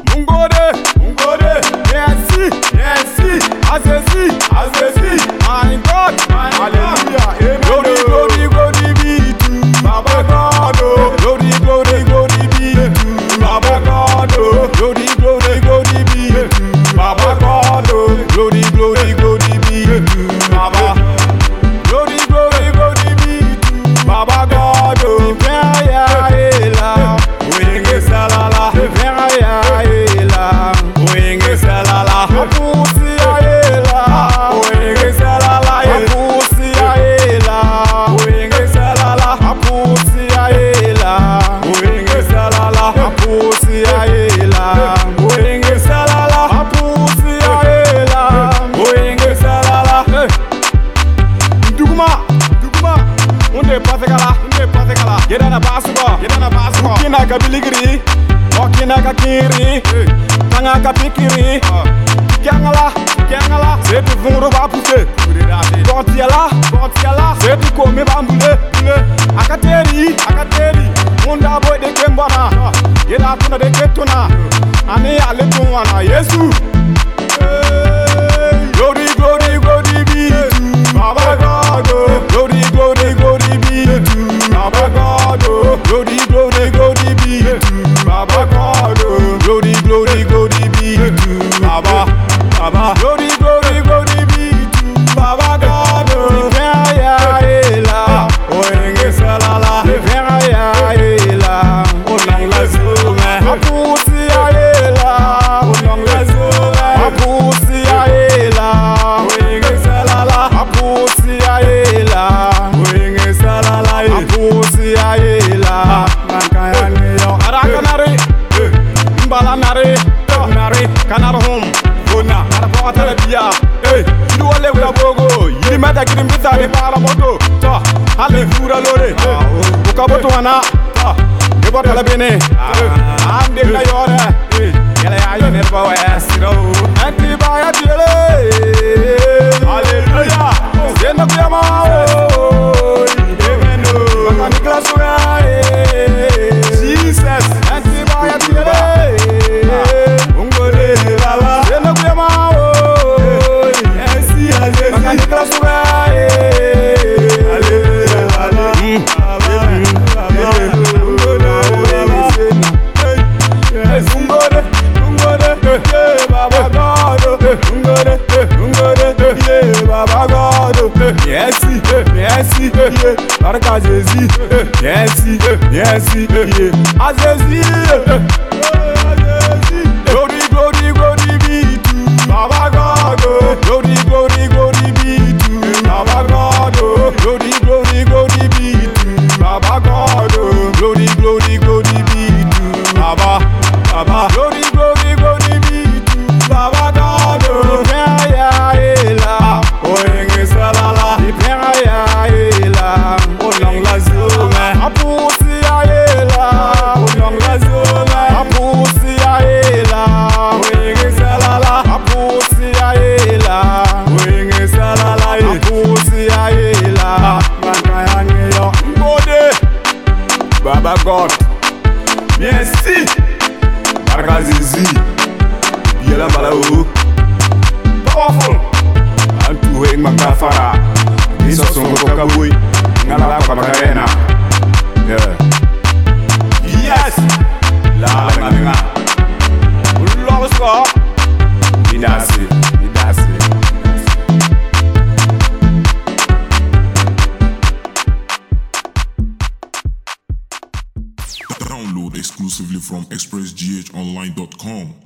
Mungode, merci, Azezi, my God, hallelujah, amen. Glory be to Baba God, glory be to Baba God, glory be to Baba God, glory be to Baba, glory be to Baba God, Vera ela, Wenge salala, Vera ela, Wenge salala, Apusi ela, Wenge salala, Apusi ela, Wenge salala, Apusi ela, Wenge salala, Apusi ela, Wenge salala, Apusi ela, Wenge salala. Duguma, unde pase kala, Geda na basu ko, Kina ka biligiri, Kina ka kiri, Kanga ka pikiri, Kiangala, c'est du vungro va pousser, Gontiala, c'est du komi va mbule, Akateri, Munda boy de kembana, Geda tuna de ketuna, Ani ale tuwana, Yesu. Glory be to Baba God, glory be to Baba God, glory be to Baba God, glory be to Baba, glory be to Baba God, Vera ela, Wenge salala, Vera ela, Onang la zuma, Apusi ela, Onang la zuma, Apusi ela, Wenge salala, Apusi ela, Wenge salala, Apusi ela, Mankayane yo, Arakanare, Mbalanare, Kanaro home, Bona, Arapata bia, you ole wula bogo, yiri mata kirim bisa de para moto, hale fura lore, ukaboto wana, ebota la bene, ande na yore, yele ayo nerba wa esiro, anti baya tiele, hallelujah, zenda kuyama o, emeno, makani klasuga, Jesus, anti baya tiele, ungole baba, zenda kuyama o, makani klasuga, Baba God, merci, Baraka Jésus, merci, Azezi, glory be to Baba God, glory be to Baba God, glory be to Baba God, glory be to Baba, glory be to Baba God, Vera ela, Wenge salala, Vera ela, Onang la zuma, Apusi ela, Onang la zuma, Apusi ela, Wenge salala, Apusi ela, Wenge salala, Apusi ela, Mankayane yo, Mbode, Baba God, merci, Baraka Zizi, Biela Balao, powerful, Antu Heng Makafara, Niso Songo Kabui, Ngala Kabakarena, yes, La Nganga, Ulosko, Midasi. Download exclusively from expressghonline.com.